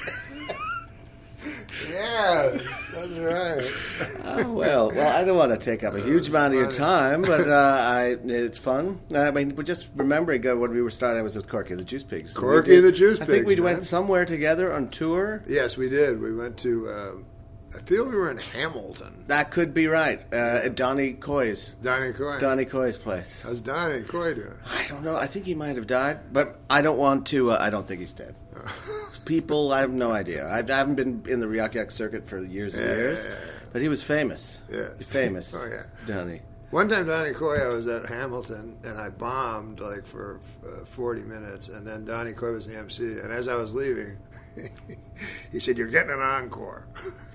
Yeah, that's right. Oh, well, well, I don't want to take up a huge amount of your time, but uh, I, it's fun. I mean, we're just remembering uh, when we were starting, I was with Corky and the Juice Pigs. Corky We did- and the Juice I think Pigs, we went man. somewhere together on tour. Yes, we did. We went to, um, I feel we were in Hamilton. That could be right. Uh, at Donnie Coy's. Donnie Coy. Donnie Coy's place. How's Donnie Coy doing? I don't know. I think he might have died, but I don't want to. Uh, I don't think he's dead. People, I have no idea. I've, I haven't been in the Yuck Yuck circuit for years and Yeah, years, yeah, yeah. but he was famous. Yes. He's famous. Oh, yeah. Donnie. One time, Donnie Coy, I was at Hamilton, and I bombed like for uh, forty minutes, and then Donnie Coy was the M C, and as I was leaving, he said, "You're getting an encore."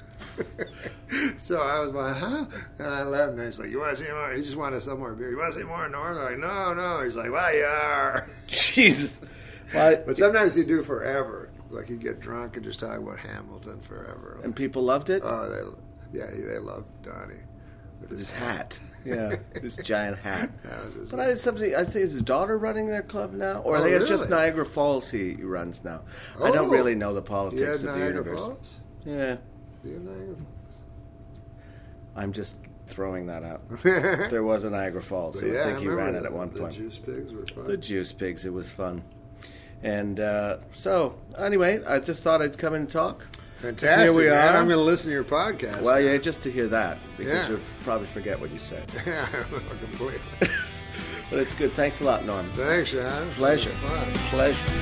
So I was like, huh? And I left, and he's like, "You want to see more?" He just wanted some more beer. "You want to see more Norm?" I'm like, "No, no." He's like, "Well, you are." Jesus. Well, But sometimes he'd do forever. Like he'd get drunk and just talk about Hamilton forever. and people loved it. Oh, they, yeah, they loved Donnie with His hat. Yeah, his giant hat. That was his But I something. I think is his daughter running their club now, or Oh, I think it's just really? Niagara Falls he runs now. I don't Oh. really know the You politics had of the Niagara universe. Falls? Yeah, You had Niagara I'm just throwing that out. Falls? There was a Niagara Falls, so yeah, I think he remember ran it the- at one the point. Juice Pigs were fun. The Juice Pigs. It was fun. And uh, so, anyway, I just thought I'd come in and talk. Fantastic. So here we man. are. I'm going to listen to your podcast. Well, now. yeah, just to hear that, because Yeah. you'll probably forget what you said. Yeah, completely. But it's good. Thanks a lot, Norm. Thanks, Sean. Pleasure. It was fun. Pleasure.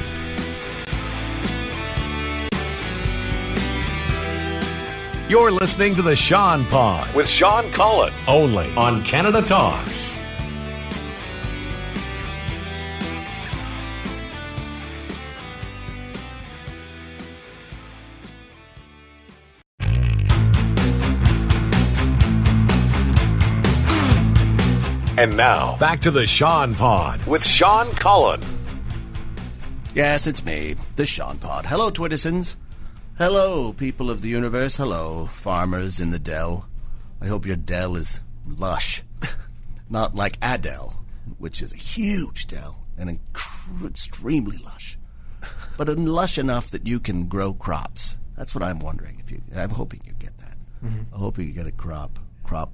You're listening to the Sean Pod with Sean Cullen, only on Canada Talks. And now, back to the Sean Pod with Sean Cullen. Yes, it's me, the Sean Pod. Hello, Twittersons. Hello, people of the universe. Hello, farmers in the dell. I hope your dell is lush. Not like Adele, which is a huge dell and inc- extremely lush. But lush enough that you can grow crops. That's what I'm wondering. If you, I'm hoping you get that. Mm-hmm. I hope you get a crop, crop,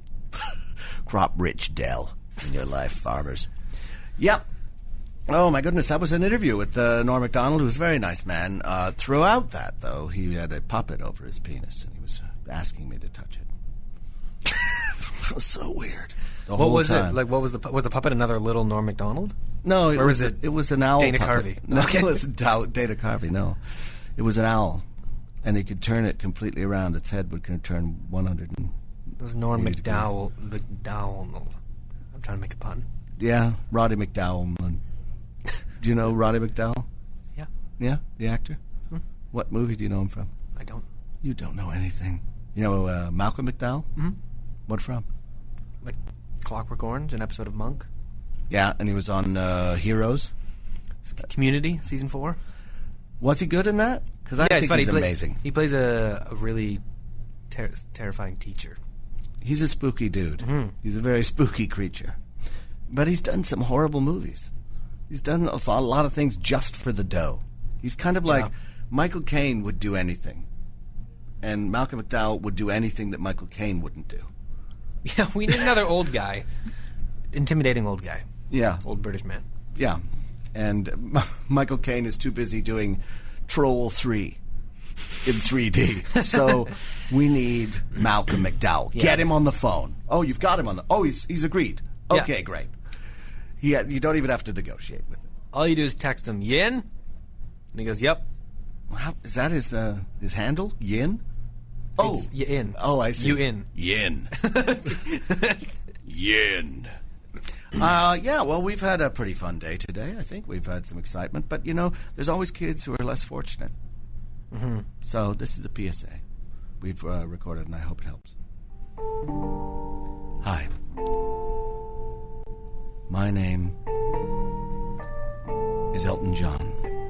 crop-rich dell in your life, farmers. Yep. Oh, my goodness, that was an interview with uh, Norm Macdonald, who was a very nice man. Uh, throughout that, though, he had a puppet over his penis, and he was uh, asking me to touch it. It was so weird. The What whole was time. it? Like, what was the pu- was the puppet another little Norm Macdonald? No, it Or was, was it? it It was an owl. Dana puppet. Carvey? No, Okay. it wasn't Dal- Dana Carvey. No, it was an owl, and he could turn it completely around. Its head would kind of turn one hundred. And, It was Norm eighty degrees. McDowell. McDowell. I'm trying to make a pun. Yeah, Roddy McDowell. Do you know Roddy McDowell? Yeah, Yeah, the actor. Hmm. What movie do you know him from? I don't. You don't know anything. You know uh, Malcolm McDowell? Mm-hmm. What from? Like Clockwork Orange, an episode of Monk. Yeah, and he was on uh, Heroes. Community, season four. Was he good in that? Because I yeah, think it's funny. he's he, play- amazing. he plays a, a really ter- terrifying teacher. He's a spooky dude. Mhm. He's a very spooky creature. But he's done some horrible movies. He's done a lot, a lot of things just for the dough. He's kind of like Yeah. Michael Caine would do anything. And Malcolm McDowell would do anything that Michael Caine wouldn't do. Yeah, we need another old guy, intimidating old guy, Yeah. old British man. Yeah. And M- Michael Caine is too busy doing Troll three in three D. So we need Malcolm McDowell. Yeah. Get him on the phone. Oh, you've got him on the... Oh, he's he's agreed. Yeah. Okay, great. He ha- you don't even have to negotiate with him. All you do is text him, Yin? And he goes, yep. How, is that his uh, his handle? Yin? Oh. It's Yin. Oh, I see. You in. Yin. Yin. Uh, yeah, well, we've had a pretty fun day today. I think we've had some excitement. But, you know, there's always kids who are less fortunate. Mm-hmm. So this is a P S A we've uh, recorded, and I hope it helps. Hi. My name is Elton John.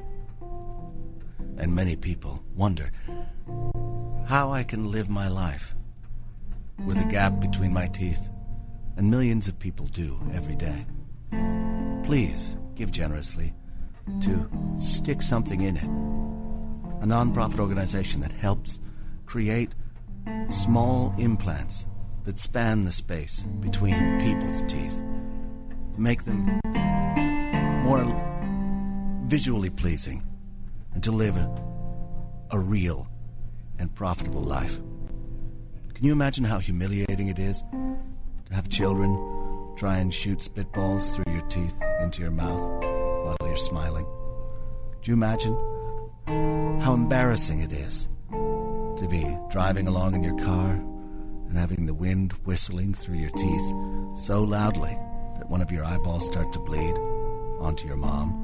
And many people wonder how I can live my life with a gap between my teeth. And millions of people do every day. Please give generously to Stick Something in It, a nonprofit organization that helps create small implants that span the space between people's teeth, make them more visually pleasing, and to live a, a real and profitable life. Can you imagine how humiliating it is to have children try and shoot spitballs through your teeth into your mouth while you're smiling? Do you imagine how embarrassing it is to be driving along in your car and having the wind whistling through your teeth so loudly that one of your eyeballs start to bleed onto your mom?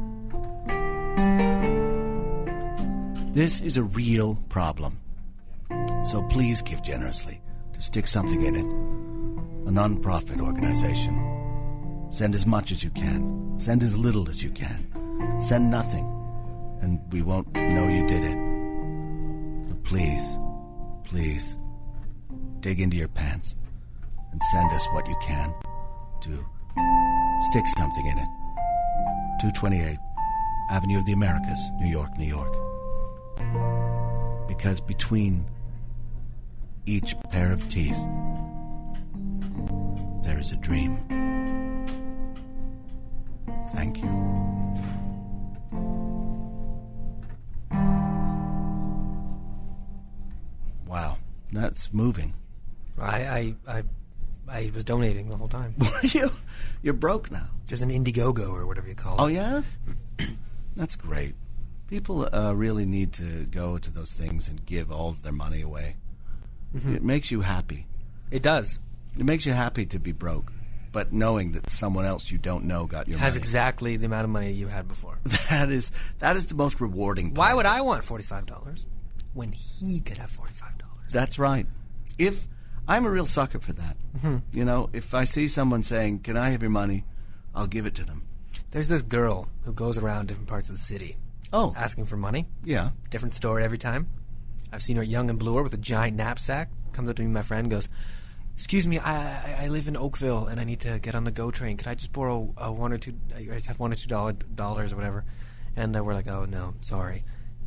This is a real problem. So please give generously to Stick Something in It, a non-profit organization. Send as much as you can. Send as little as you can. Send nothing, and we won't know you did it. But please, please, dig into your pants and send us what you can to Stick Something in It. two twenty-eight Avenue of the Americas, New York, New York. Because between each pair of teeth, there is a dream. Thank you. Wow, that's moving. I, I, I, I was donating the whole time. Were you? You're broke now. There's an Indiegogo or whatever you call it. Oh, yeah? That's great. People uh, really need to go to those things and give all of their money away. Mm-hmm. It makes you happy. It does. It makes you happy to be broke, but knowing that someone else you don't know got your Has money. exactly the amount of money you had before. That is that is the most rewarding part. Why would I want forty-five dollars when he could have forty-five dollars? That's right. If I'm a real sucker for that. Mm-hmm. You know, if I see someone saying, "Can I have your money?" I'll give it to them. There's this girl who goes around different parts of the city. Oh. Asking for money. Yeah. Different story every time. I've seen her at Young and Bloor with a giant knapsack. Comes up to me, my friend, goes, "Excuse me, I, I I live in Oakville and I need to get on the GO train. Could I just borrow uh, one or two? I just have one or two dollar, dollars or whatever." And uh, we're like, "Oh no, sorry."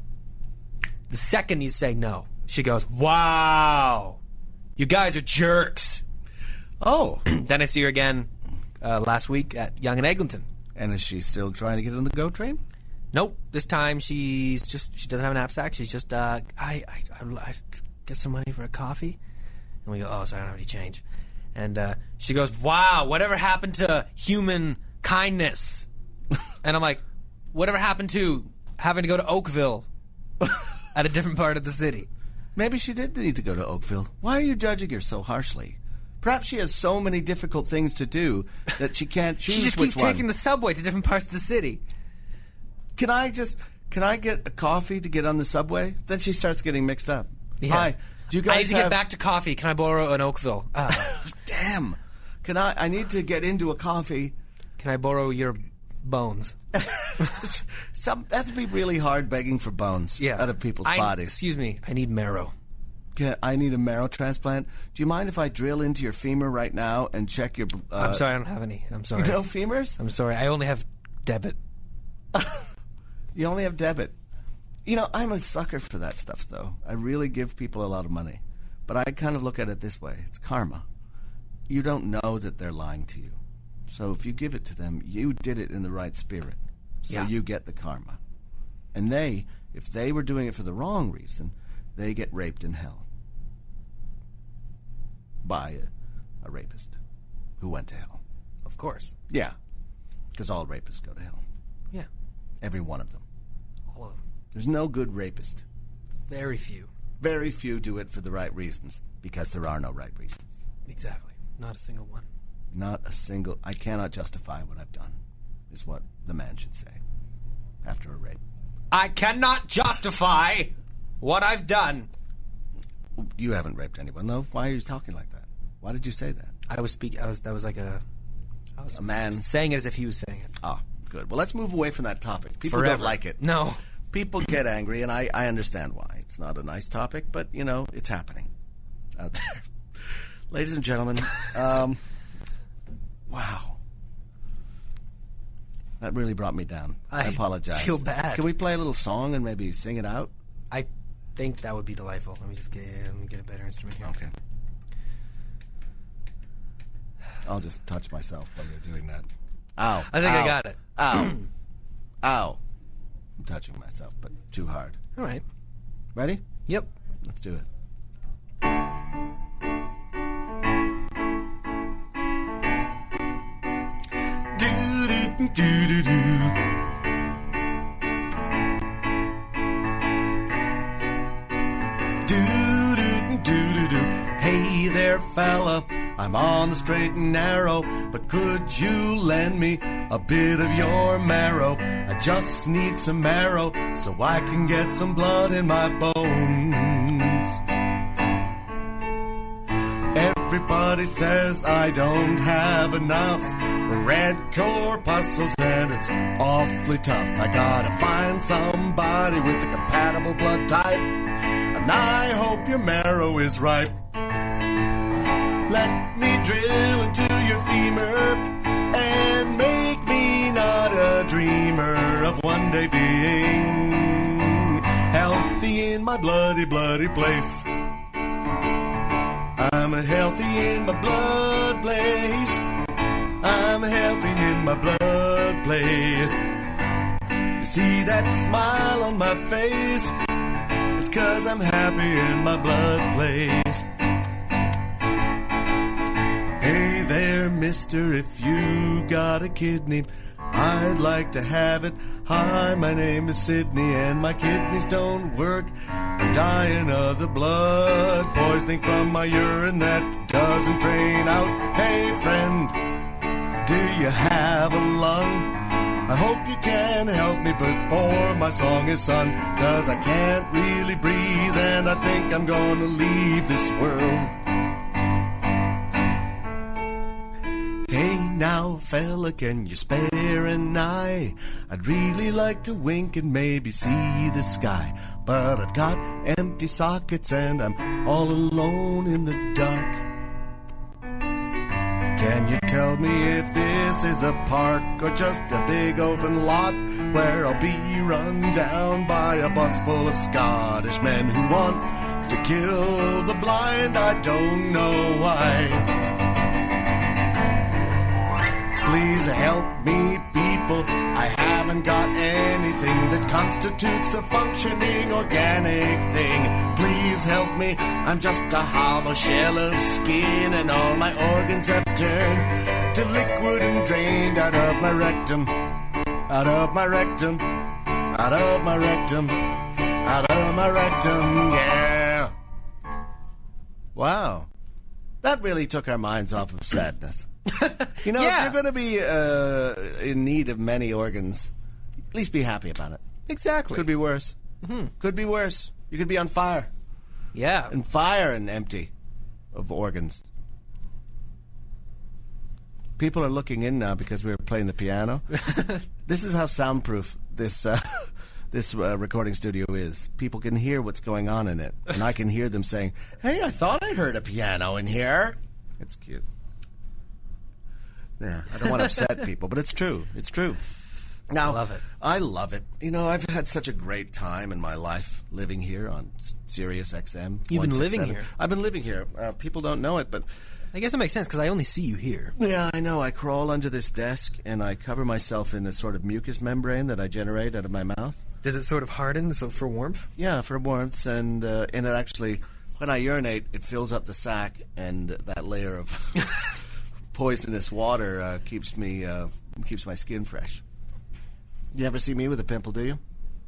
The second you say no, she goes, "Wow, you guys are jerks." Oh. Then I see her again uh, last week at Young and Eglinton. And is she still trying to get on the GO train? Nope. This time she's just she doesn't have a knapsack. She's just uh, I, I I I get some money for a coffee, and we go, "Oh, sorry, I don't have any change." And uh, she goes, "Wow, whatever happened to human kindness?" And I'm like, "Whatever happened to having to go to Oakville at a different part of the city?" Maybe she did need to go to Oakville. Why are you judging her so harshly? Perhaps she has so many difficult things to do that she can't choose She just which keeps one. taking the subway to different parts of the city. Can I just, can I get a coffee to get on the subway? Then she starts getting mixed up. Yeah. Hi, do you guys I need to have... get back to coffee. Can I borrow an Oakville? Uh, Damn. Can I, I need to get into a coffee. can I borrow your bones? Some, that'd be really hard begging for bones out of people's I, bodies. Excuse me. I need marrow. Can, I need a marrow transplant. Do you mind if I drill into your femur right now and check your... Uh, I'm sorry, I don't have any. I'm sorry. No femurs? I'm sorry. I only have debit. You only have debit. You know, I'm a sucker for that stuff, though. I really give people a lot of money. But I kind of look at it this way. It's karma. You don't know that they're lying to you. So if you give it to them, you did it in the right spirit. So Yeah. you get the karma. And they, if they were doing it for the wrong reason, they get raped in hell. By a, a rapist who went to hell. Of course. Yeah. Because all rapists go to hell. Yeah. Every one of them. All of them. There's no good rapist. Very few. Very few do it for the right reasons, because there are no right reasons. Exactly. Not a single one. Not a single... I cannot justify what I've done, is what the man should say after a rape. I cannot justify what I've done. You haven't raped anyone, though. Why are you talking like that? Why did you say that? I was speaking... I was, that was like a... I was A man... saying it as if he was saying it. Ah, good. Well, let's move away from that topic. People Forever. don't like it. No. People get angry, and I, I understand why. It's not a nice topic, but, you know, it's happening out there. Ladies and gentlemen, um, wow. That really brought me down. I, I apologize. feel bad. Can we play a little song and maybe sing it out? I think that would be delightful. Let me just get let me get a better instrument here. Okay. I'll just touch myself while you're doing that. Ow. I think Ow. I got it. Ow. Ow. I'm touching myself, but too hard. All right. Ready? Yep. Let's do it. Do do do do do. Do do do do do. Hey there, fella. I'm on the straight and narrow, but could you lend me a bit of your marrow? I just need some marrow so I can get some blood in my bones. Everybody says I don't have enough red corpuscles and it's awfully tough. I gotta find somebody with a compatible blood type, and I hope your marrow is ripe. Let me drill into your femur and make me not a dreamer of one day being healthy in my bloody, bloody place. I'm healthy in my blood place. I'm healthy in my blood place. You see that smile on my face? It's 'cause I'm happy in my blood place. Hey there, mister, if you got a kidney, I'd like to have it. Hi, my name is Sydney, and my kidneys don't work. I'm dying of the blood poisoning from my urine that doesn't drain out. Hey, friend, do you have a lung? I hope you can help me before my song is sung, 'cause I can't really breathe, and I think I'm gonna leave this world. Hey now, fella, can you spare an eye? I'd really like to wink and maybe see the sky, but I've got empty sockets and I'm all alone in the dark. Can you tell me if this is a park or just a big open lot where I'll be run down by a bus full of Scottish men who want to kill the blind? I don't know why. Please help me, people. I haven't got anything that constitutes a functioning organic thing. Please help me. I'm just a hollow shell of skin, and all my organs have turned to liquid and drained out of my rectum. Out of my rectum. Out of my rectum. Out of my rectum. Yeah. Wow. That really took our minds off of sadness. You know, Yeah. if you're going to be uh, in need of many organs, at least be happy about it. Exactly. Could be worse. Mm-hmm. Could be worse. You could be on fire. Yeah. And fire and empty of organs. People are looking in now because we were playing the piano. This is how soundproof this uh, this uh, recording studio is. People can hear what's going on in it. And I can hear them saying, hey, I thought I heard a piano in here. It's cute. Yeah, I don't want to upset people, but it's true. It's true. Now, I love it. I love it. You know, I've had such a great time in my life living here on Sirius X M. You've been living one sixty-seven. here? I've been living here. Uh, people don't know it, but I guess it makes sense because I only see you here. yeah, I know. I crawl under this desk and I cover myself in a sort of mucus membrane that I generate out of my mouth. Does it sort of harden so for warmth? Yeah, for warmth, and uh, and it actually, when I urinate, it fills up the sac, and that layer of poisonous water uh, keeps me uh, keeps my skin fresh. You ever see me with a pimple, do you?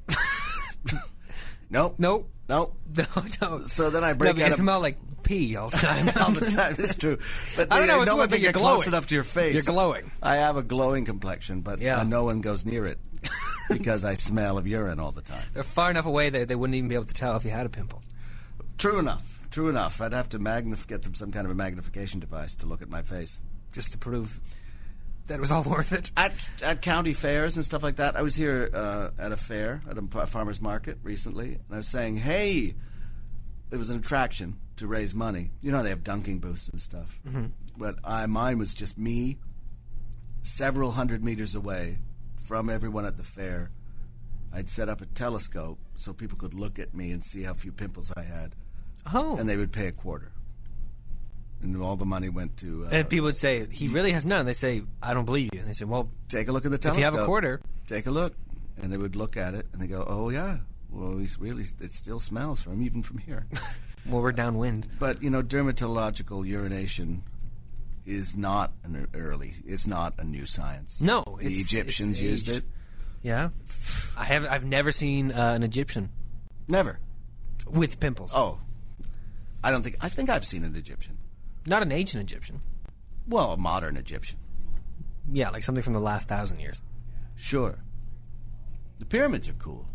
Nope. Nope. Nope. No, don't. So then I No, break but out you of... smell like pee all the time. all the time. It's true. But I don't they- know, it's no what, one but can you're get glowing. close enough to your face. You're glowing. I have a glowing complexion, but Yeah. uh, no one goes near it because I smell of urine all the time. They're far enough away that they wouldn't even be able to tell if you had a pimple. True enough. True enough. I'd have to magnif- get them some kind of a magnification device to look at my face. Just to prove that it was all worth it. At, at county fairs and stuff like that, I was here uh, at a fair, at a f- farmer's market recently, and I was saying, hey, it was an attraction to raise money. You know, they have dunking booths and stuff. Mm-hmm. But I, mine was just me, several hundred meters away, from everyone at the fair. I'd set up a telescope so people could look at me and see how few pimples I had. Oh. And they would pay a quarter. And all the money went to... Uh, and people would say, he really has none. They say, I don't believe you. And they say, well, take a look at the if telescope. you have a quarter. Take a look. And they would look at it, and they go, oh, yeah. Well, he's really, it still smells from even from here. Well, we're downwind. But, you know, dermatological urination is not an early, it's not a new science. No. The it's, Egyptians it's used aged. it. Yeah. I have, I've never seen uh, an Egyptian. Never. With pimples. Oh. I don't think, I think I've seen an Egyptian. Not an ancient Egyptian. Well, a modern Egyptian. Yeah, like something from the last thousand years. Sure. The pyramids are cool.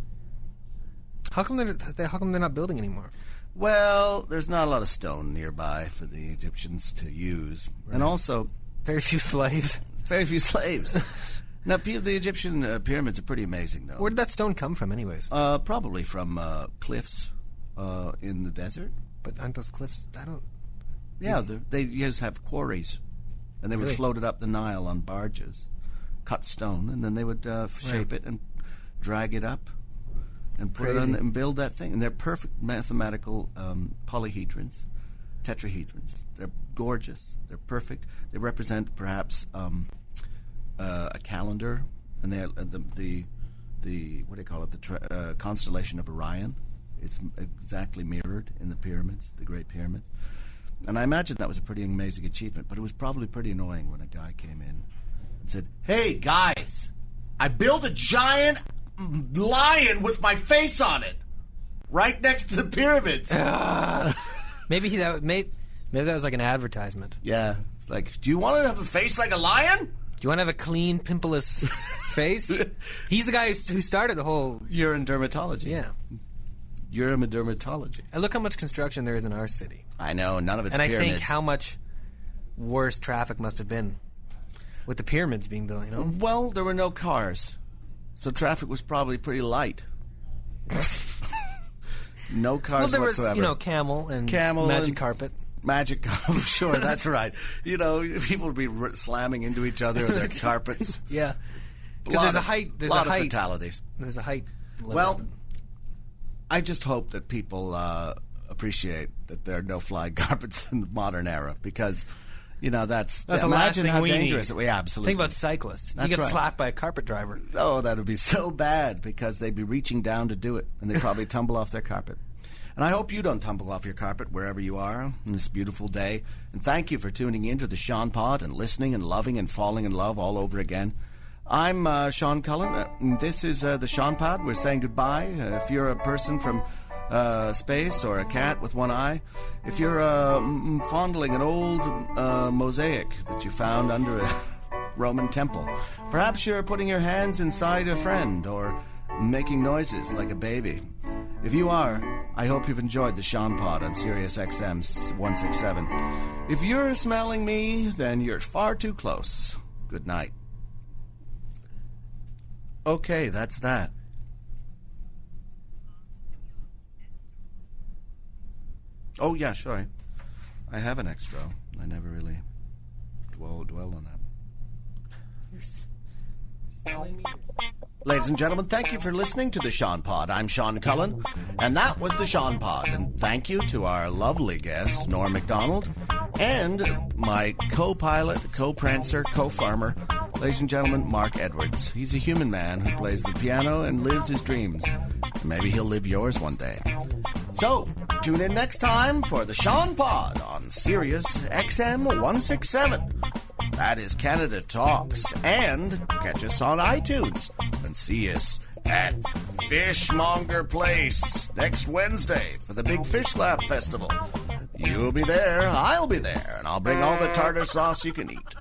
How come they're, they, how come they're not building anymore? Well, there's not a lot of stone nearby for the Egyptians to use. Right. And also... Very few slaves. Very few slaves. Now, the Egyptian uh, pyramids are pretty amazing, though. Where did that stone come from, anyways? Uh, probably from uh, cliffs uh, in the desert. But aren't those cliffs... I don't... Yeah, they used to have quarries. And they would Really? float it up the Nile on barges. Cut stone, and then they would uh, shape it and drag it up and put Crazy. it on and build that thing. And they're perfect mathematical um, polyhedrons, tetrahedrons. They're gorgeous. They're perfect. They represent perhaps um, uh, a calendar, and they're uh, the the the what do you call it? The tra- uh, constellation of Orion. It's m- exactly mirrored in the pyramids, the Great Pyramids. And I imagine that was a pretty amazing achievement, but it was probably pretty annoying when a guy came in and said, "Hey guys, I built a giant lion with my face on it, right next to the pyramids." Maybe he, that maybe, maybe that was like an advertisement. Yeah, it's like, do you want to have a face like a lion? Do you want to have a clean, pimpleless face? He's the guy who, who started the whole... Urine dermatology. Yeah. Urine dermatology. And look how much construction there is in our city. I know, none of it's and pyramids. I think how much worse traffic must have been with the pyramids being built, you know? Well, there were no cars, so traffic was probably pretty light. No cars Well, there whatsoever. was, you know, camel and Camel magic and- carpet. Magic carpet, sure, that's right. You know, people would be r- slamming into each other with their carpets. Yeah. Lot Because there's a of- height. There's lot a of height. fatalities. There's a height. limit. Well, I just hope that people uh, appreciate that there are no flying carpets in the modern era, because, you know, that's, That's the last imagine thing how we dangerous need. it. Yeah, absolutely. Think about cyclists. That's you get right. slapped by a carpet driver. Oh, that would be so bad, because they'd be reaching down to do it, and they'd probably tumble off their carpet. And I hope you don't tumble off your carpet wherever you are on this beautiful day. And thank you for tuning in to the Sean Pod and listening and loving and falling in love all over again. I'm uh, Sean Cullen. Uh, and this is uh, the Sean Pod. We're saying goodbye. Uh, if you're a person from uh, space or a cat with one eye, if you're uh, m- fondling an old uh, mosaic that you found under a Roman temple, perhaps you're putting your hands inside a friend or making noises like a baby. If you are, I hope you've enjoyed the Sean Pod on Sirius X M one sixty-seven. If you're smelling me, then you're far too close. Good night. Okay, that's that. Oh, yeah, sure. I have an extra. I never really dwell, dwelled on that. Ladies and gentlemen, thank you for listening to the Sean Pod. I'm Sean Cullen, and that was the Sean Pod. And thank you to our lovely guest, Norm MacDonald, and my co-pilot, co-prancer, co-farmer, ladies and gentlemen, Mark Edwards. He's a human man who plays the piano and lives his dreams. Maybe he'll live yours one day. So, tune in next time for the Sean Pod on Sirius X M one sixty-seven. That is Canada Talks. And catch us on iTunes and see us at Fishmonger Place next Wednesday for the Big Fish Lab Festival. You'll be there, I'll be there, and I'll bring all the tartar sauce you can eat.